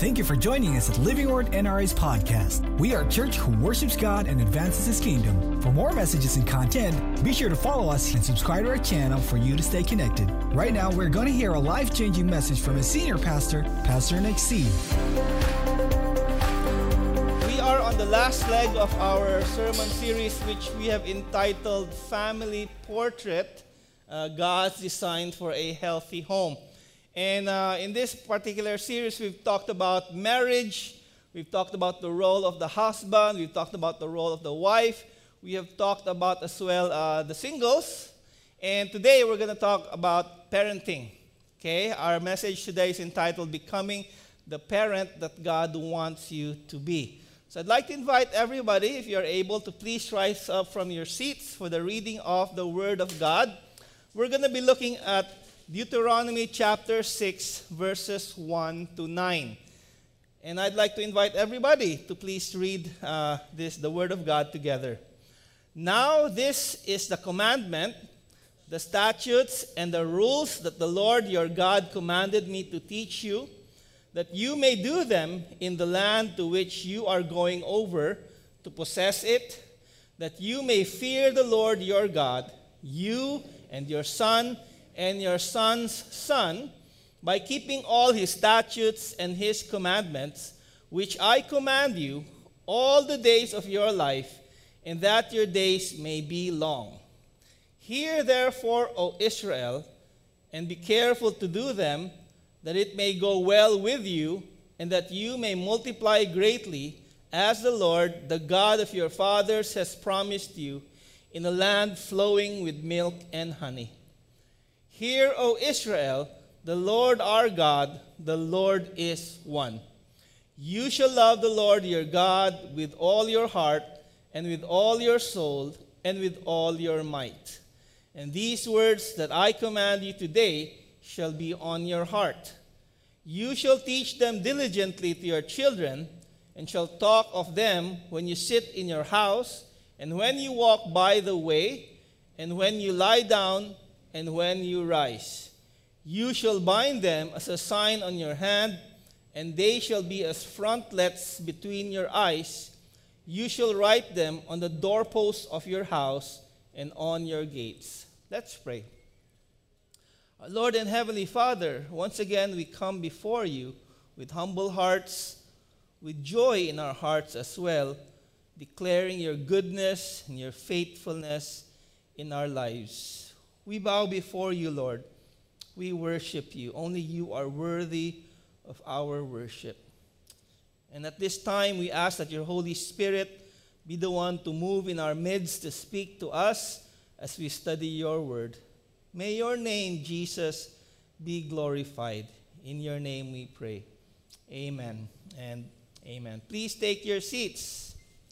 Thank you for joining us at Living Word NRA's podcast. We are a church who worships God and advances His kingdom. For more messages and content, be sure to follow us and subscribe to our channel for you to stay connected. Right now, we're going to hear a life-changing message from a senior pastor, Pastor Nick C. We are on the last leg of our sermon series, which we have entitled Family Portrait, God's Design for a Healthy Home. And in this particular series, we've talked about marriage, we've talked about the role of the husband, we've talked about the role of the wife, we have talked about as well the singles, and today we're going to talk about parenting. Okay, our message today is entitled Becoming the Parent That God Wants You to Be. So I'd like to invite everybody, if you're able, to please rise up from your seats for the reading of the Word of God. We're going to be looking at Deuteronomy chapter 6, verses 1 to 9. And I'd like to invite everybody to please read the Word of God together. Now this is the commandment, the statutes, and the rules that the Lord your God commanded me to teach you, that you may do them in the land to which you are going over to possess it, that you may fear the Lord your God, you and your son and your son's son, by keeping all his statutes and his commandments, which I command you all the days of your life, and that your days may be long. Hear therefore, O Israel, and be careful to do them, that it may go well with you, and that you may multiply greatly, as the Lord, the God of your fathers, has promised you, in a land flowing with milk and honey. Hear, O Israel, the Lord our God, the Lord is one. You shall love the Lord your God with all your heart, and with all your soul, and with all your might. And these words that I command you today shall be on your heart. You shall teach them diligently to your children, and shall talk of them when you sit in your house, and when you walk by the way, and when you lie down, and when you rise. You shall bind them as a sign on your hand, and they shall be as frontlets between your eyes. You shall write them on the doorposts of your house and on your gates. Let's pray. Our Lord and Heavenly Father, once again we come before you with humble hearts, with joy in our hearts as well, declaring your goodness and your faithfulness in our lives. We bow before you, Lord. We worship you. Only you are worthy of our worship. And at this time, we ask that your Holy Spirit be the one to move in our midst to speak to us as we study your word. May your name, Jesus, be glorified. In your name we pray. Amen and amen. Please take your seats.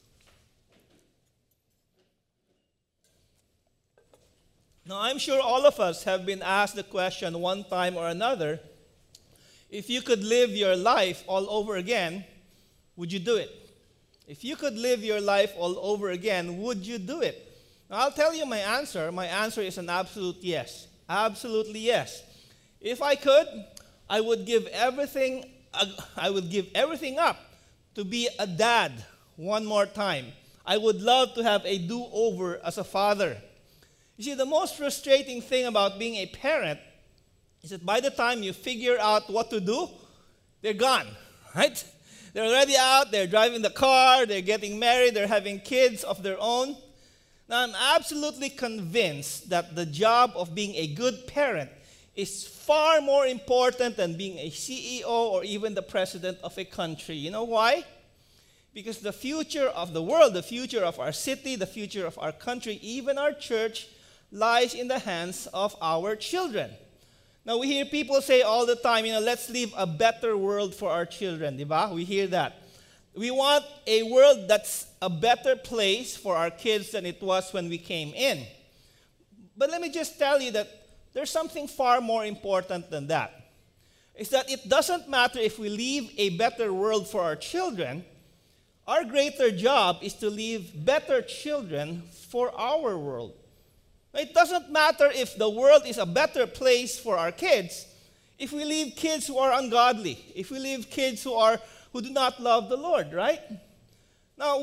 Now, I'm sure all of us have been asked the question one time or another, if you could live your life all over again, would you do it? If you could live your life all over again, would you do it? Now, I'll tell you my answer. My answer is an absolute yes. Absolutely yes. If I could, I would give everything up to be a dad one more time. I would love to have a do-over as a father. You see, the most frustrating thing about being a parent is that by the time you figure out what to do, they're gone, right? They're already out, they're driving the car, they're getting married, they're having kids of their own. Now, I'm absolutely convinced that the job of being a good parent is far more important than being a CEO or even the president of a country. You know why? Because the future of the world, the future of our city, the future of our country, even our church, lies in the hands of our children. Now, we hear people say all the time, let's leave a better world for our children, di ba? We hear that. We want a world that's a better place for our kids than it was when we came in. But let me just tell you that there's something far more important than that. It's that it doesn't matter if we leave a better world for our children. Our greater job is to leave better children for our world. It doesn't matter if the world is a better place for our kids if we leave kids who are ungodly, if we leave kids who do not love the Lord, right? Now,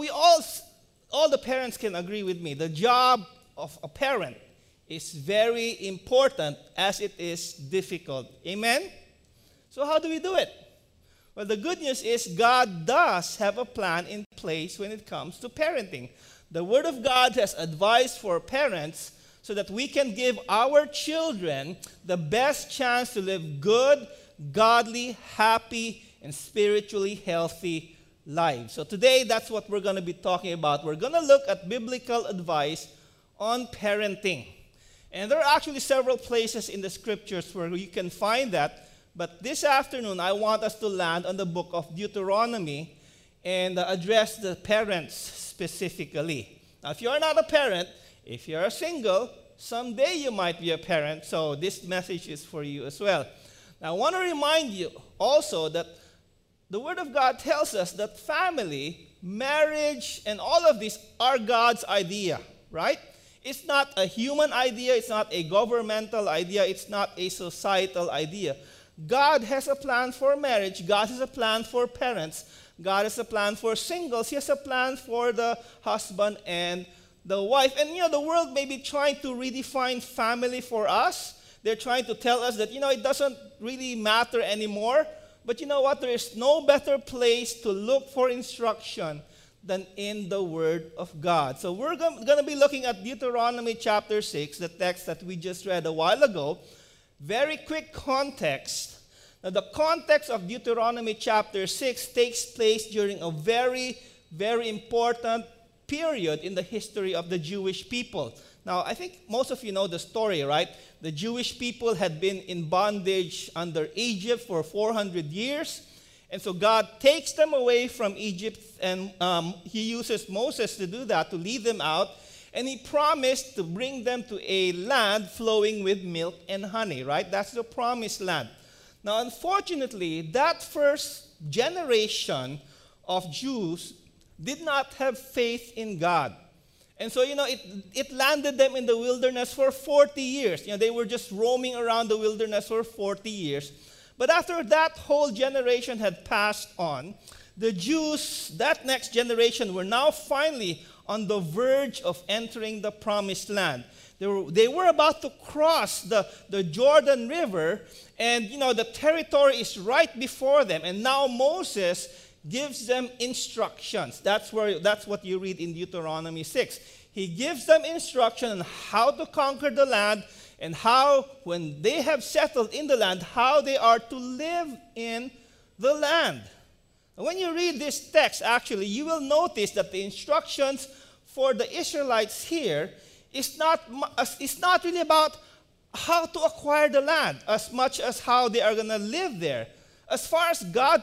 all the parents can agree with me. The job of a parent is very important as it is difficult. Amen? So how do we do it? Well, the good news is God does have a plan in place when it comes to parenting. The Word of God has advice for parents so that we can give our children the best chance to live good, godly, happy, and spiritually healthy lives. So today, that's what we're going to be talking about. We're going to look at biblical advice on parenting. And there are actually several places in the scriptures where you can find that. But this afternoon, I want us to land on the book of Deuteronomy and address the parents specifically. Now, if you're not a parent, if you're single, someday you might be a parent, so this message is for you as well. Now, I want to remind you also that the Word of God tells us that family, marriage, and all of these are God's idea, right? It's not a human idea, it's not a governmental idea, it's not a societal idea. God has a plan for marriage, God has a plan for parents, God has a plan for singles, He has a plan for the husband and the wife. And the world may be trying to redefine family for us. They're trying to tell us that, it doesn't really matter anymore. But you know what? There is no better place to look for instruction than in the Word of God. So we're going to be looking at Deuteronomy chapter 6, the text that we just read a while ago. Very quick context. Now, the context of Deuteronomy chapter 6 takes place during a very, very important period in the history of the Jewish people. Now, I think most of you know the story, right? The Jewish people had been in bondage under Egypt for 400 years. And so God takes them away from Egypt, and He uses Moses to do that, to lead them out. And He promised to bring them to a land flowing with milk and honey, right? That's the promised land. Now, unfortunately, that first generation of Jews did not have faith in God. And so, it landed them in the wilderness for 40 years. They were just roaming around the wilderness for 40 years. But after that whole generation had passed on, the Jews, that next generation, were now finally on the verge of entering the promised land. They were about to cross the Jordan River, and, the territory is right before them. And now Moses gives them instructions. That's what you read in Deuteronomy 6. He gives them instruction on how to conquer the land and how, when they have settled in the land, how they are to live in the land. And when you read this text, actually, you will notice that the instructions for the Israelites here is not really about how to acquire the land as much as how they are going to live there. As far as God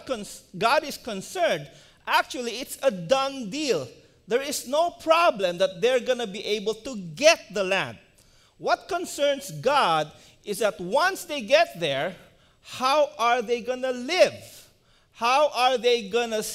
is concerned, actually, it's a done deal. There is no problem that they're going to be able to get the land. What concerns God is that once they get there, how are they going to live? How are they going to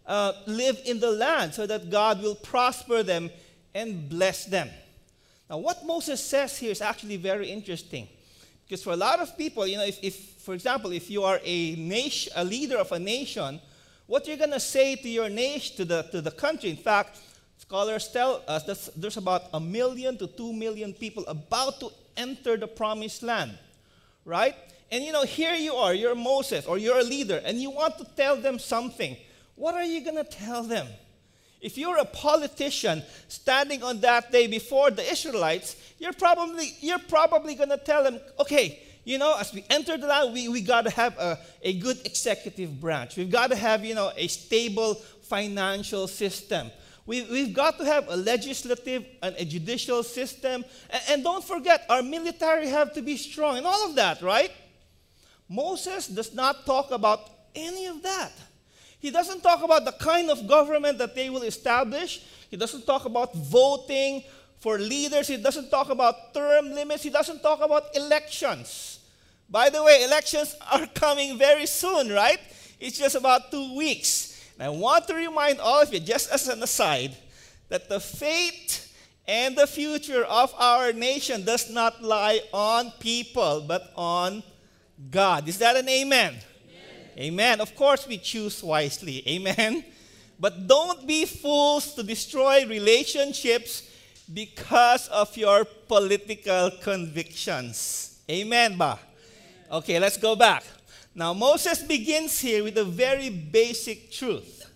live in the land so that God will prosper them and bless them? Now, what Moses says here is actually very interesting. Because for a lot of people, if for example, if you are a leader of a nation, what you're going to say to your nation, to the country, in fact, scholars tell us that there's about 1 million to 2 million people about to enter the promised land, right? And here you are, you're Moses, or you're a leader, and you want to tell them something. What are you going to tell them? If you're a politician standing on that day before the Israelites, you're probably going to tell them, okay, as we enter the land, we got to have a good executive branch. We've got to have, a stable financial system. We've got to have a legislative and a judicial system. And don't forget, our military have to be strong and all of that, right? Moses does not talk about any of that. He doesn't talk about the kind of government that they will establish. He doesn't talk about voting for leaders. He doesn't talk about term limits. He doesn't talk about elections. By the way, elections are coming very soon, right? It's just about 2 weeks. And I want to remind all of you, just as an aside, that the fate and the future of our nation does not lie on people, but on God. Is that an amen? Amen. Of course, we choose wisely. Amen. But don't be fools to destroy relationships because of your political convictions. Amen ba? Okay, let's go back. Now, Moses begins here with a very basic truth.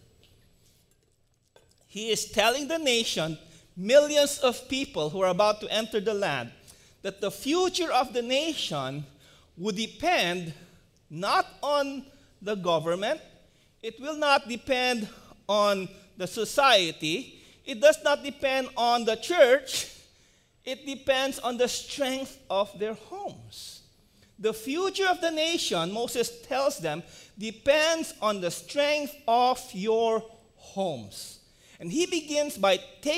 He is telling the nation, millions of people who are about to enter the land, that the future of the nation would depend not on the government, it will not depend on the society, it does not depend on the church, it depends on the strength of their homes. The future of the nation, Moses tells them, depends on the strength of your homes. And he begins by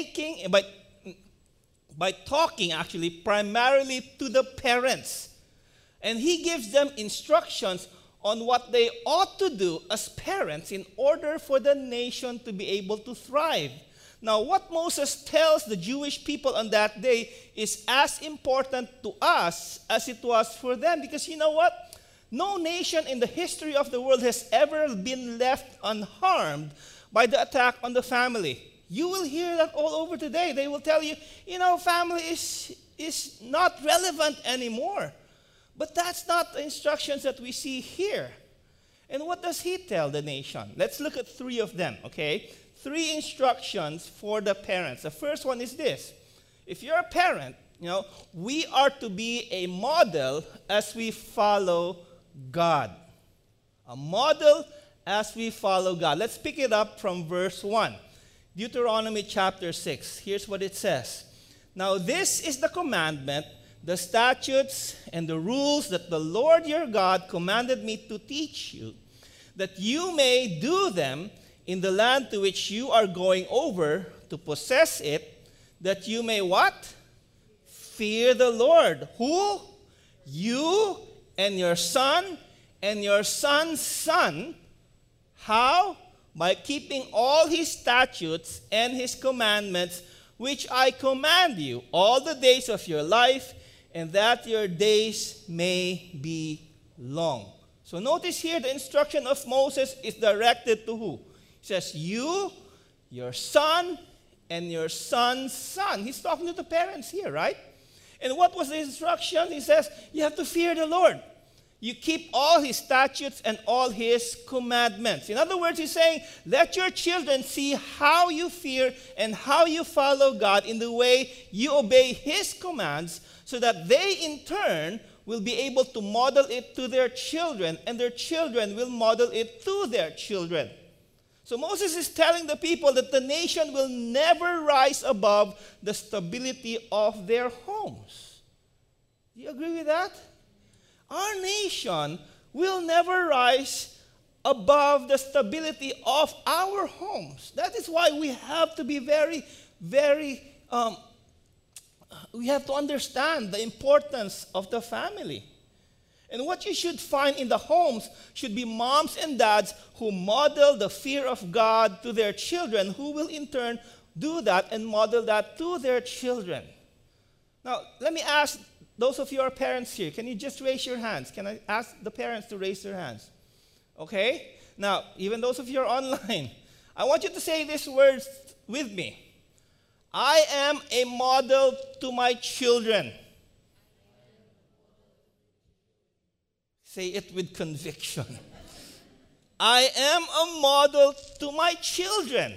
talking actually primarily to the parents. And he gives them instructions on what they ought to do as parents in order for the nation to be able to thrive. Now, what Moses tells the Jewish people on that day is as important to us as it was for them. Because you know what? No nation in the history of the world has ever been left unharmed by the attack on the family. You will hear that all over today. They will tell you, family is not relevant anymore. But that's not the instructions that we see here. And what does he tell the nation? Let's look at 3 of them, okay? 3 instructions for the parents. The first one is this. If you're a parent, we are to be a model as we follow God. A model as we follow God. Let's pick it up from verse 1. Deuteronomy chapter 6. Here's what it says. Now this is the commandment, the statutes and the rules that the Lord your God commanded me to teach you, that you may do them in the land to which you are going over to possess it, that you may what? Fear the Lord. Who? You and your son and your son's son. How? By keeping all his statutes and his commandments, which I command you all the days of your life, and that your days may be long. So notice here the instruction of Moses is directed to who? He says, you, your son, and your son's son. He's talking to the parents here, right? And what was the instruction? He says, you have to fear the Lord. You keep all his statutes and all his commandments. In other words, he's saying, let your children see how you fear and how you follow God in the way you obey his commands, so that they in turn will be able to model it to their children, and their children will model it to their children. So Moses is telling the people that the nation will never rise above the stability of their homes. Do you agree with that? Our nation will never rise above the stability of our homes. That is why we have to be we have to understand the importance of the family. And what you should find in the homes should be moms and dads who model the fear of God to their children, who will in turn do that and model that to their children. Now, let me ask those of you who are parents here, can you just raise your hands? Can I ask the parents to raise their hands? Okay? Now, even those of you who are online, I want you to say these words with me. I am a model to my children. Say it with conviction. I am a model to my children.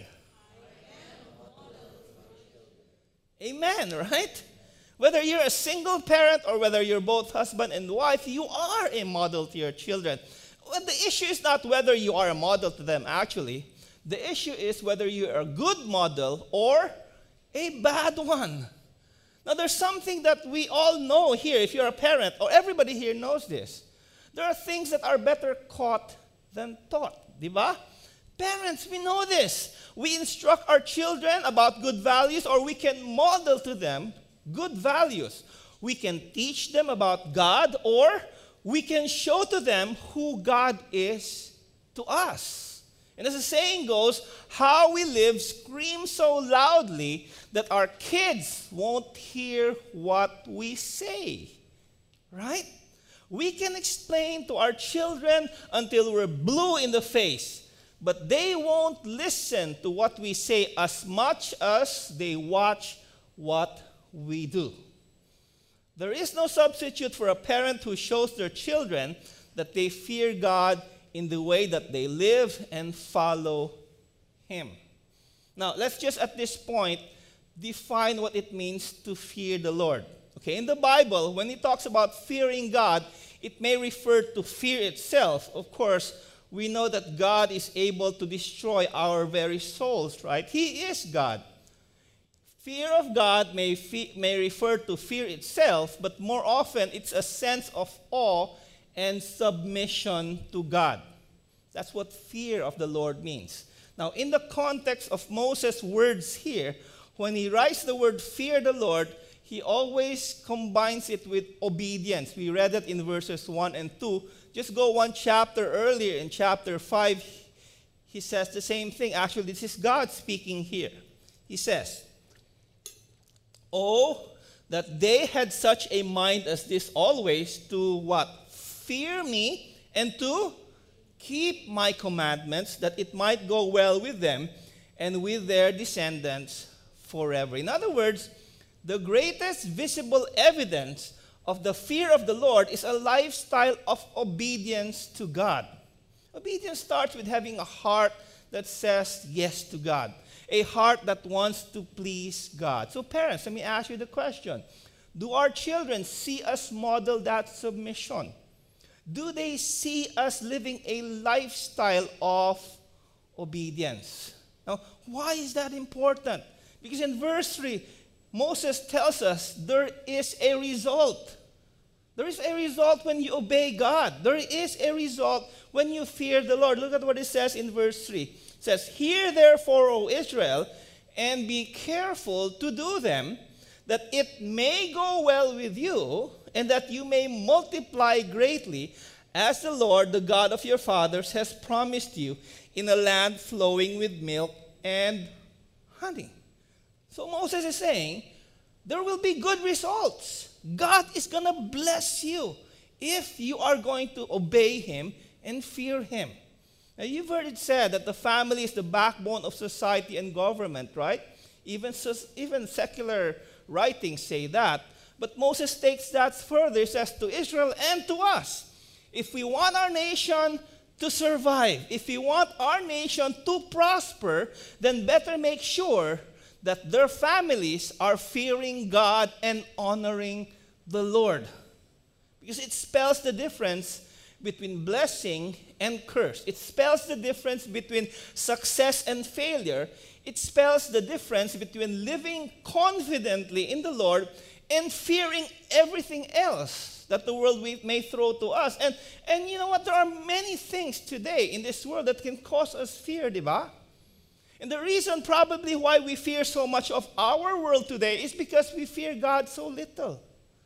Amen, right? Whether you're a single parent or whether you're both husband and wife, you are a model to your children. Well, the issue is not whether you are a model to them, actually. The issue is whether you're a good model or a bad one. Now, there's something that we all know here, if you're a parent, or everybody here knows this. There are things that are better caught than taught. Diba? Parents, we know this. We instruct our children about good values, or we can model to them good values. We can teach them about God, or we can show to them who God is to us. And as the saying goes, how we live screams so loudly that our kids won't hear what we say. Right? We can explain to our children until we're blue in the face, but they won't listen to what we say as much as they watch what we do. There is no substitute for a parent who shows their children that they fear God in the way that they live and follow Him. Now, let's just at this point define what it means to fear the Lord. Okay, in the Bible, when it talks about fearing God, it may refer to fear itself. Of course, we know that God is able to destroy our very souls, right? He is God. Fear of God may refer to fear itself, but more often it's a sense of awe and submission to God. That's what fear of the Lord means. Now, in the context of Moses' words here, when he writes the word fear the Lord, he always combines it with obedience. We read it in verses 1 and 2. Just go one chapter earlier, in chapter 5, he says the same thing. Actually, this is God speaking here. He says, "Oh, that they had such a mind as this always to" what? "Fear me and to keep my commandments, that it might go well with them and with their descendants forever." In other words, the greatest visible evidence of the fear of the Lord is a lifestyle of obedience to God. Obedience starts with having a heart that says yes to God, a heart that wants to please God. So parents, let me ask you the question. Do our children see us model that submission? Do they see us living a lifestyle of obedience? Now, why is that important? Because in verse 3, Moses tells us there is a result. There is a result when you obey God. There is a result when you fear the Lord. Look at what it says in verse 3. It says, "Hear therefore, O Israel, and be careful to do them, that it may go well with you, and that you may multiply greatly, as the Lord, the God of your fathers, has promised you, in a land flowing with milk and honey." So Moses is saying, there will be good results. God is going to bless you if you are going to obey Him and fear Him. Now, you've heard it said that the family is the backbone of society and government, right? Even secular writings say that. But Moses takes that further. He says to Israel and to us, if we want our nation to survive, if we want our nation to prosper, then better make sure that their families are fearing God and honoring the Lord. Because it spells the difference between blessing and curse. It spells the difference between success and failure. It spells the difference between living confidently in the Lord and fearing everything else that the world may throw to us. And you know what? There are many things today in this world that can cause us fear, di ba? And the reason probably why we fear so much of our world today is because we fear God so little.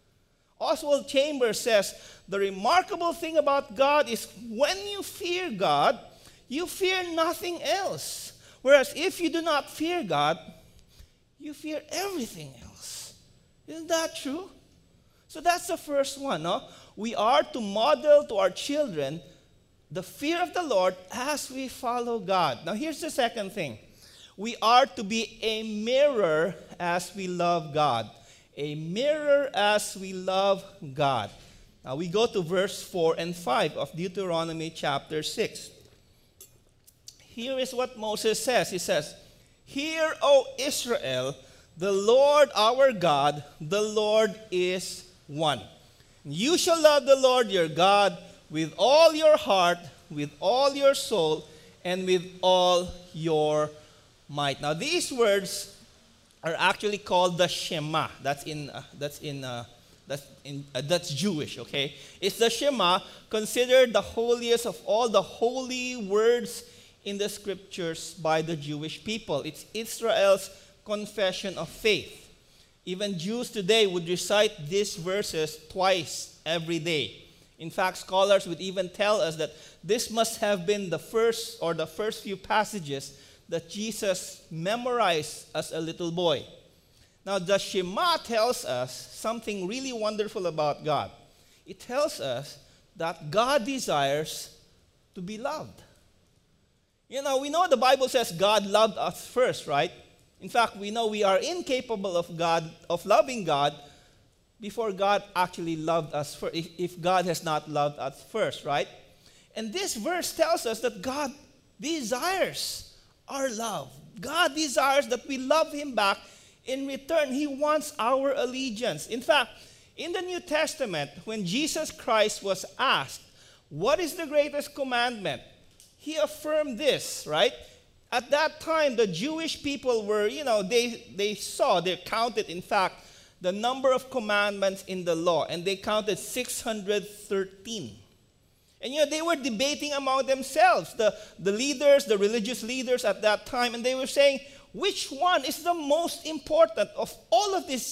Oswald Chambers says, the remarkable thing about God is when you fear God, you fear nothing else. Whereas if you do not fear God, you fear everything else. Isn't that true? So that's the first one. No? We are to model to our children the fear of the Lord as we follow God. Now here's the second thing. We are to be a mirror as we love God. A mirror as we love God. Now we go to verse 4 and 5 of Deuteronomy chapter 6. Here is what Moses says. He says, "Hear, O Israel, the Lord our God, the Lord is one. You shall love the Lord your God with all your heart, with all your soul, and with all your might." Now these words are actually called the Shema. That's Jewish, okay? It's the Shema, considered the holiest of all the holy words in the scriptures by the Jewish people. It's Israel's confession of faith. Even Jews today would recite these verses twice every day. In fact, scholars would even tell us that this must have been the first few passages that Jesus memorized as a little boy. Now, the Shema tells us something really wonderful about God. it tells us that God desires to be loved. We know the Bible says God loved us first, right? In fact, we know we are incapable of loving God before God actually loved us first, if God has not loved us first, right? And this verse tells us that God desires our love. God desires that we love Him back in return. He wants our allegiance. In fact, in the New Testament, when Jesus Christ was asked, what is the greatest commandment? He affirmed this, right? At that time, the Jewish people were, they counted, in fact, the number of commandments in the law, and they counted 613. And, they were debating among themselves, the leaders, the religious leaders at that time, and they were saying, which one is the most important of all of these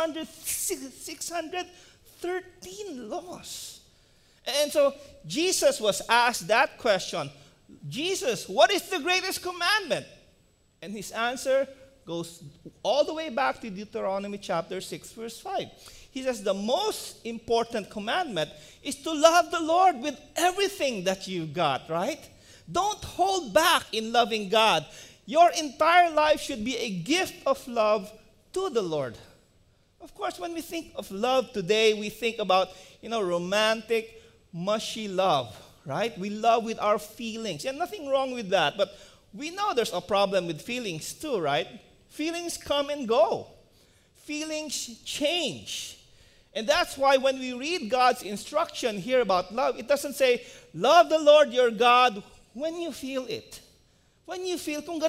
613 laws? And so Jesus was asked that question, Jesus, what is the greatest commandment? And his answer goes all the way back to Deuteronomy chapter 6, verse 5. He says the most important commandment is to love the Lord with everything that you've got, right? Don't hold back in loving God. Your entire life should be a gift of love to the Lord. Of course, when we think of love today, we think about, romantic, mushy love, right? We love with our feelings. And nothing wrong with that. But we know there's a problem with feelings too, right? Feelings come and go. Feelings change. And that's why when we read God's instruction here about love, it doesn't say, love the Lord your God when you feel it. When you feel, kung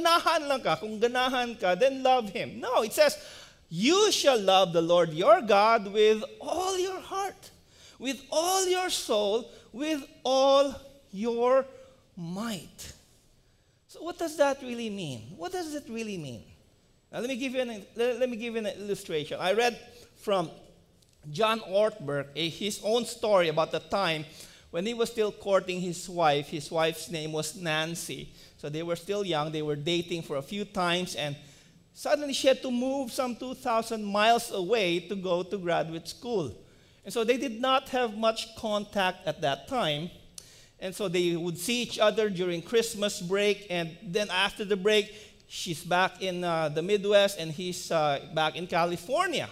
ganahan ka, then love Him. No, it says, you shall love the Lord your God with all your heart, with all your soul, with all your might. So what does that really mean? What does it really mean? Now let me give you an illustration. I read from John Ortberg his own story about the time when he was still courting his wife. His wife's name was Nancy. So they were still young. They were dating for a few times, and suddenly she had to move some 2,000 miles away to go to graduate school. And so they did not have much contact at that time. And so they would see each other during Christmas break, and then after the break, she's back in the Midwest, and he's back in California.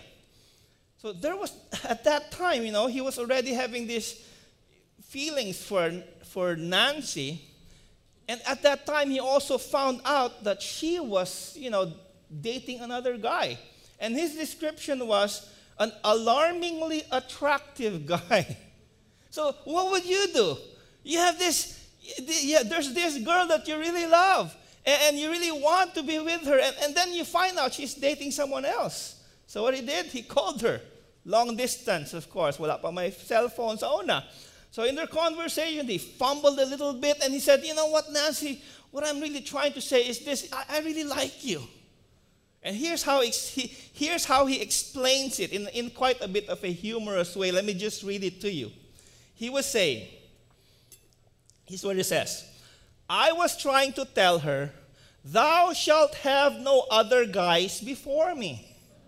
So there was, at that time, he was already having these feelings for Nancy. And at that time, he also found out that she was, dating another guy. And his description was an alarmingly attractive guy. So what would you do? You have there's this girl that you really love, and you really want to be with her, and then you find out she's dating someone else. So what he did, he called her. Long distance, of course. Wala pa may cell phone sa una. So in their conversation, they fumbled a little bit, and he said, you know what, Nancy, what I'm really trying to say is this, I really like you. And here's how he explains it in quite a bit of a humorous way. Let me just read it to you. He was saying, here's what he says, I was trying to tell her, thou shalt have no other guys before me.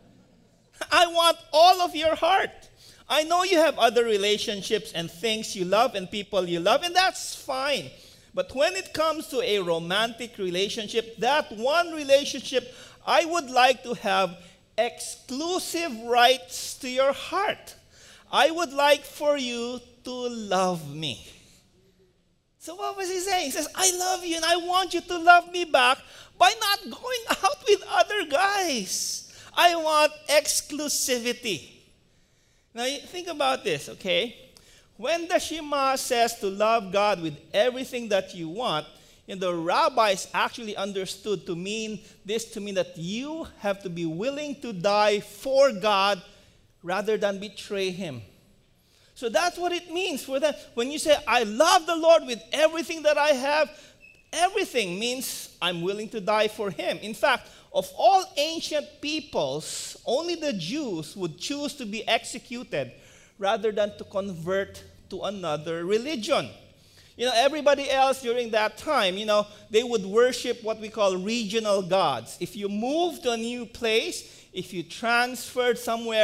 I want all of your heart. I know you have other relationships and things you love and people you love, and that's fine. But when it comes to a romantic relationship, that one relationship, I would like to have exclusive rights to your heart. I would like for you to love me. So what was he saying? He says, I love you and I want you to love me back by not going out with other guys. I want exclusivity. Now think about this, okay? When the Shema says to love God with everything that you want, the rabbis actually understood to mean that you have to be willing to die for God rather than betray Him. So that's what it means for that. When you say, I love the Lord with everything that I have, everything means I'm willing to die for Him. In fact, of all ancient peoples, only the Jews would choose to be executed rather than to convert to another religion. Everybody else during that time, they would worship what we call regional gods. If you moved to a new place, if you transferred somewhere,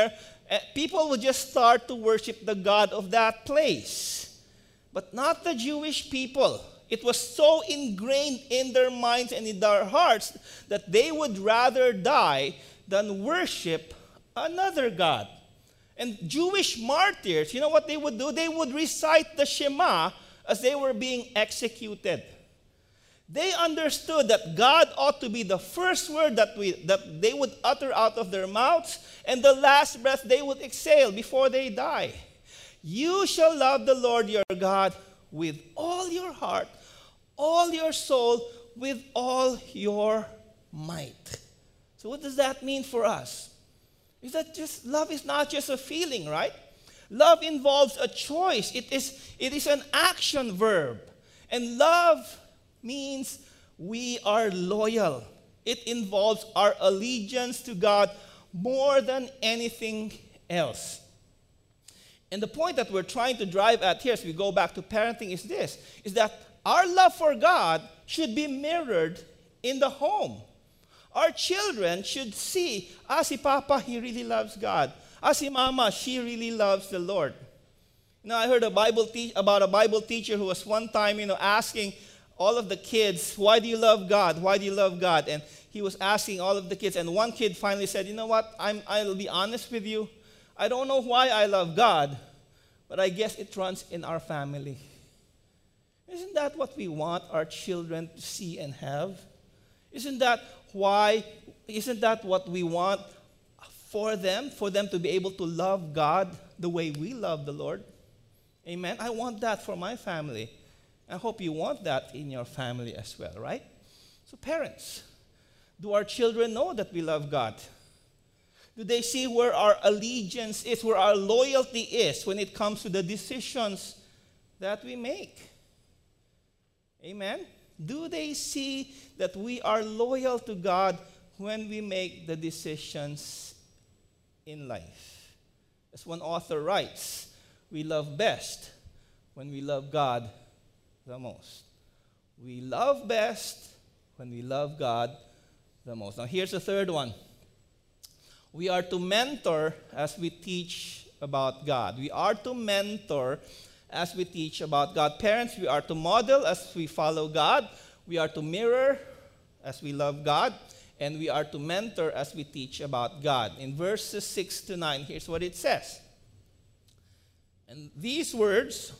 People would just start to worship the God of that place. But not the Jewish people. It was so ingrained in their minds and in their hearts that they would rather die than worship another God. And Jewish martyrs, you know what they would do? They would recite the Shema as they were being executed. They understood that God ought to be the first word that they would utter out of their mouths, and the last breath they would exhale before they die. You shall love the Lord your God with all your heart, all your soul, with all your might. So what does that mean for us? Is that just love is not just a feeling, right? Love involves a choice. It is an action verb. And love means we are loyal. It involves our allegiance to God more than anything else. And the point that we're trying to drive at here as we go back to parenting is this, is that our love for God should be mirrored in the home. Our children should see, si Papa, he really loves God. Si Mama, she really loves the Lord. I heard about a Bible teacher who was one time, asking all of the kids, why do you love God? Why do you love God? And he was asking all of the kids, and one kid finally said, you know what, I'll be honest with you. I don't know why I love God, but I guess it runs in our family. Isn't that what we want our children to see and have? Isn't that what we want for them to be able to love God the way we love the Lord? Amen. I want that for my family. I hope you want that in your family as well, right? So parents, do our children know that we love God? Do they see where our allegiance is, where our loyalty is when it comes to the decisions that we make? Amen? Do they see that we are loyal to God when we make the decisions in life? As one author writes, we love best when we love God the most. We love best when we love God the most. Now here's the third one. We are to mentor as we teach about God. We are to mentor as we teach about God. Parents, we are to model as we follow God. We are to mirror as we love God. And we are to mentor as we teach about God. In verses 6 to 9, here's what it says. And these words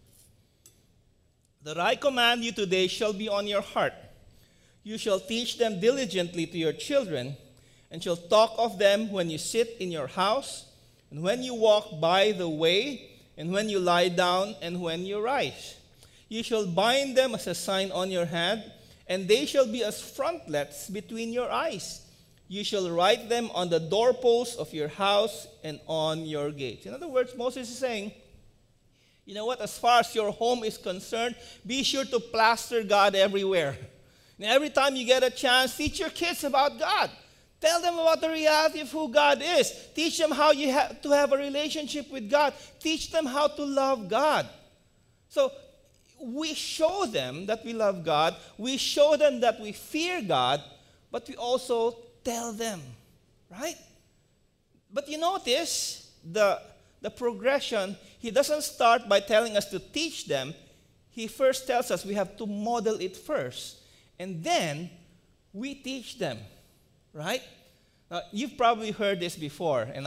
that I command you today shall be on your heart. You shall teach them diligently to your children, and shall talk of them when you sit in your house, and when you walk by the way, and when you lie down, and when you rise. You shall bind them as a sign on your hand, and they shall be as frontlets between your eyes. You shall write them on the doorposts of your house and on your gates. In other words, Moses is saying, you know what, as far as your home is concerned, be sure to plaster God everywhere. And every time you get a chance, teach your kids about God. Tell them about the reality of who God is. Teach them how you have to have a relationship with God. Teach them how to love God. So we show them that we love God. We show them that we fear God, but we also tell them, right? But you notice the progression. He doesn't start by telling us to teach them. He first tells us we have to model it first. And then we teach them, right? Now, you've probably heard this before, and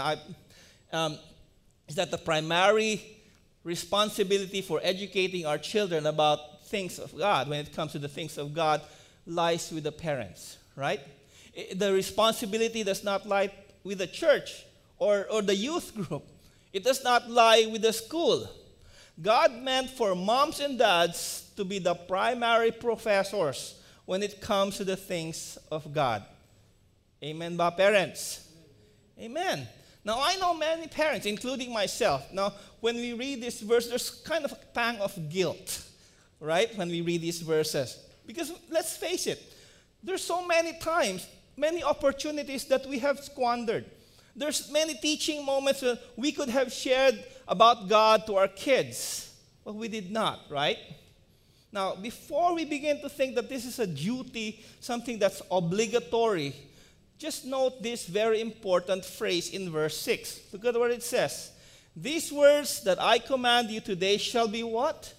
is that the primary responsibility for educating our children about things of God, when it comes to the things of God, lies with the parents, right? The responsibility does not lie with the church or the youth group. It does not lie with the school. God meant for moms and dads to be the primary professors when it comes to the things of God. Amen ba, parents? Amen. Now, I know many parents, including myself. Now, when we read this verse, there's kind of a pang of guilt, right? When we read these verses. Because let's face it, there's so many times, many opportunities that we have squandered. There's many teaching moments where we could have shared about God to our kids, but we did not, right? Now, before we begin to think that this is a duty, something that's obligatory, just note this very important phrase in verse 6. Look at what it says. These words that I command you today shall be what?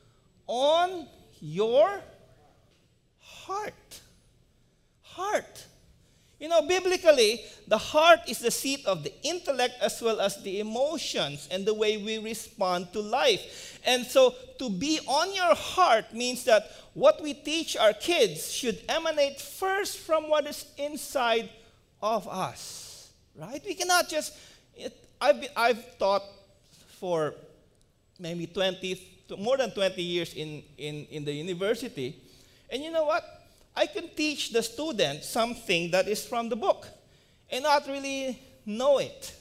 On your heart. Heart. You know, biblically, the heart is the seat of the intellect as well as the emotions and the way we respond to life. And so, to be on your heart means that what we teach our kids should emanate first from what is inside of us. Right? We cannot just... I've taught for maybe more than 20 years in the university. And you know what? I can teach the student something that is from the book and not really know it.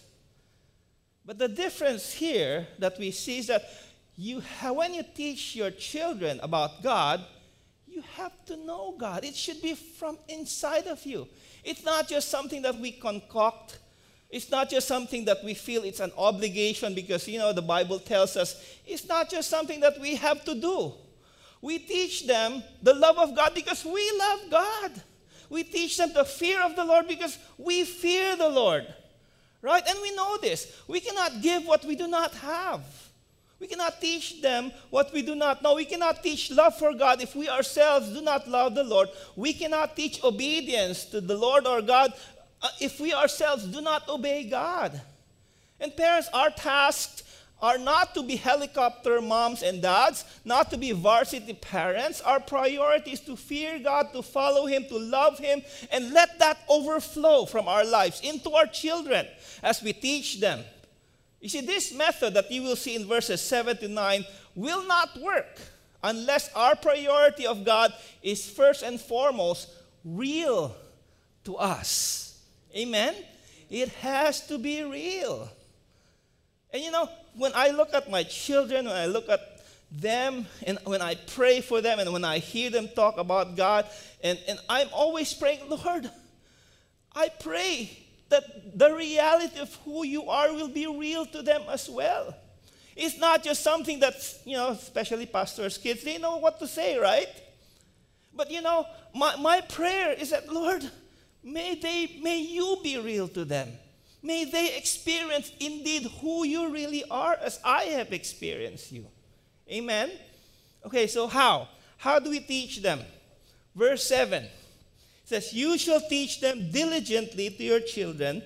But the difference here that we see is that when you teach your children about God, you have to know God. It should be from inside of you. It's not just something that we concoct. It's not just something that we feel it's an obligation because, the Bible tells us it's not just something that we have to do. We teach them the love of God because we love God. We teach them the fear of the Lord because we fear the Lord. Right? And we know this. We cannot give what we do not have. We cannot teach them what we do not know. We cannot teach love for God if we ourselves do not love the Lord. We cannot teach obedience to the Lord or God if we ourselves do not obey God. And parents are tasked are not to be helicopter moms and dads, not to be varsity parents. Our priority is to fear God, to follow Him, to love Him, and let that overflow from our lives into our children as we teach them. You see, this method that you will see in verses 7 to 9 will not work unless our priority of God is first and foremost real to us. Amen? It has to be real. And when I look at my children, when I look at them, and when I pray for them, and when I hear them talk about God, and I'm always praying, Lord, I pray that the reality of who you are will be real to them as well. It's not just something that, especially pastors' kids, they know what to say, right? But, my prayer is that, Lord, may you be real to them. May they experience indeed who you really are as I have experienced you. Amen? Okay, so how? How do we teach them? Verse 7 says, you shall teach them diligently to your children,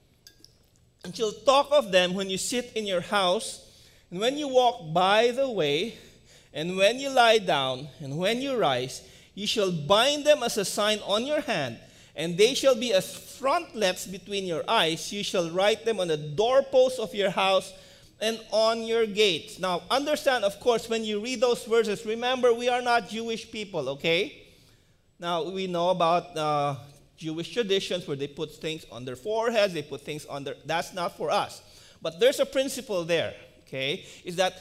and shall talk of them when you sit in your house, and when you walk by the way, and when you lie down, and when you rise, you shall bind them as a sign on your hand, and they shall be as frontlets between your eyes. You shall write them on the doorposts of your house and on your gates. Now, understand, of course, when you read those verses, remember, we are not Jewish people, okay? Now, we know about Jewish traditions where they put things on their foreheads, they put things on their... That's not for us. But there's a principle there, okay? Is that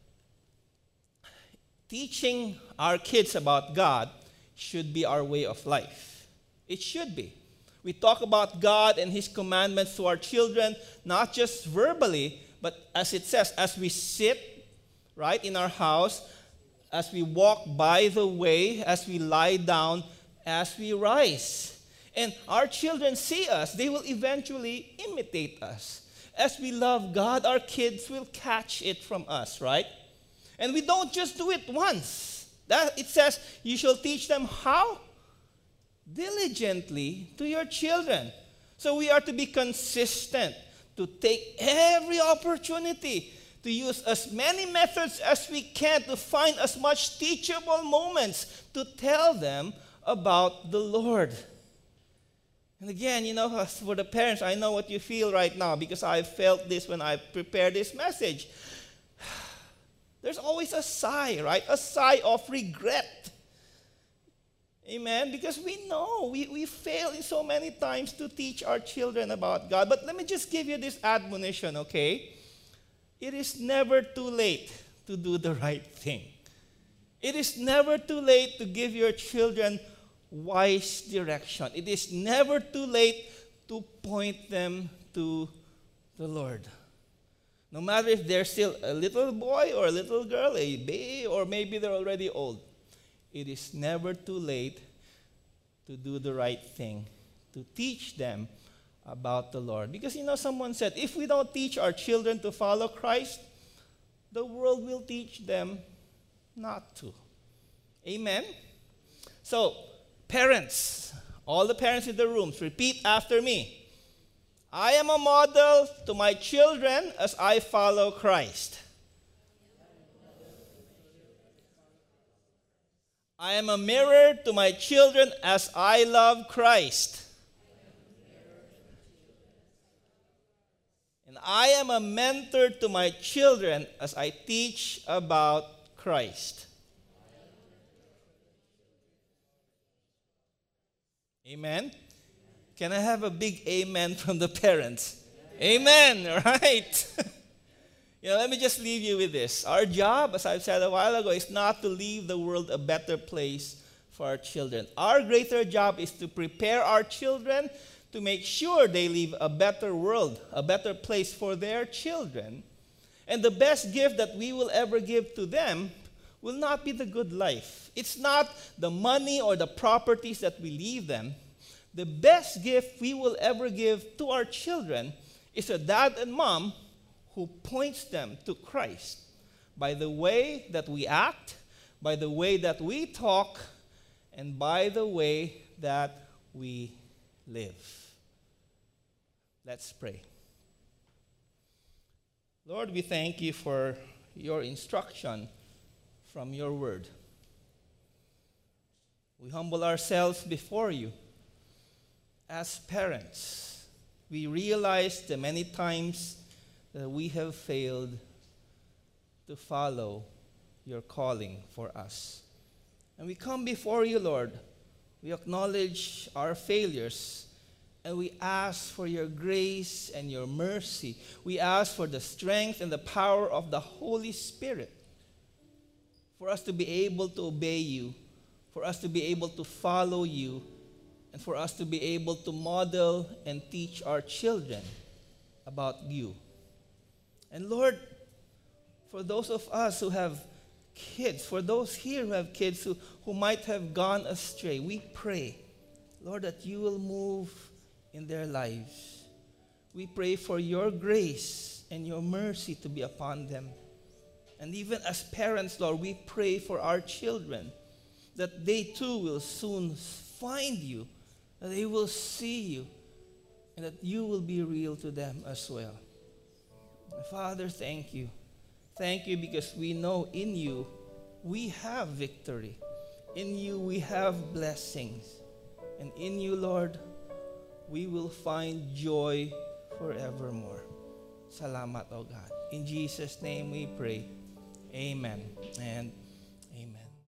teaching our kids about God should be our way of life. It should be. We talk about God and His commandments to our children, not just verbally, but as it says, as we sit, right, in our house, as we walk by the way, as we lie down, as we rise. And our children see us, they will eventually imitate us. As we love God, our kids will catch it from us, right? And we don't just do it once. It says, you shall teach them how? Diligently to your children. So we are to be consistent, to take every opportunity, to use as many methods as we can to find as much teachable moments to tell them about the Lord. And again, as for the parents, I know what you feel right now because I felt this when I prepared this message. There's always a sigh, right? A sigh of regret. Amen? Because we know we fail in so many times to teach our children about God. But let me just give you this admonition, okay? It is never too late to do the right thing. It is never too late to give your children wise direction. It is never too late to point them to the Lord. No matter if they're still a little boy or a little girl, a baby, or maybe they're already old. It is never too late to do the right thing, to teach them about the Lord. Because someone said, if we don't teach our children to follow Christ, the world will teach them not to. Amen? So, parents, all the parents in the rooms, repeat after me. I am a model to my children as I follow Christ. I am a mirror to my children as I love Christ. And I am a mentor to my children as I teach about Christ. Amen? Can I have a big amen from the parents? Amen, right? Let me just leave you with this. Our job, as I've said a while ago, is not to leave the world a better place for our children. Our greater job is to prepare our children to make sure they leave a better world, a better place for their children. And the best gift that we will ever give to them will not be the good life. It's not the money or the properties that we leave them. The best gift we will ever give to our children is a dad and mom who points them to Christ by the way that we act, by the way that we talk, and by the way that we live. Let's pray. Lord, we thank you for your instruction from your word. We humble ourselves before you as parents. We realize the many times that we have failed to follow your calling for us. And we come before you, Lord. We acknowledge our failures, and we ask for your grace and your mercy. We ask for the strength and the power of the Holy Spirit for us to be able to obey you, for us to be able to follow you, and for us to be able to model and teach our children about you. And Lord, for those of us who have kids, for those here who have kids who might have gone astray, we pray, Lord, that you will move in their lives. We pray for your grace and your mercy to be upon them. And even as parents, Lord, we pray for our children, that they too will soon find you, that they will see you, and that you will be real to them as well. Father, thank you. Thank you because we know in you we have victory. In you we have blessings. And in you, Lord, we will find joy forevermore. Salamat, O God. In Jesus' name we pray. Amen and